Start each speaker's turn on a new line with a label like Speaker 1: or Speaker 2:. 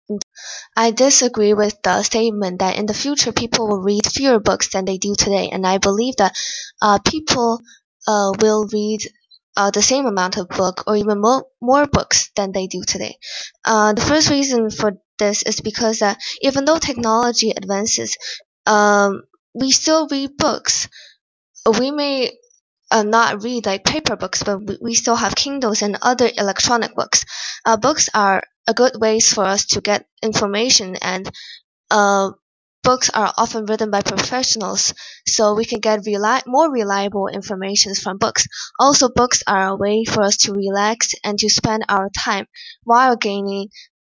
Speaker 1: I disagree with the statement that in the future people will read fewer books than they do today, and I believe that people will read the same amount of book or even more books than they do today. The first reason for this is because that even though technology advances, we still read books. We may not read like paper books, but we still have Kindles and other electronic books. Books are a good ways for us to get information, and uh, books are often written by professionals, so we can get more reliable information from books. Also, books are a way for us to relax and to spend our time while gaining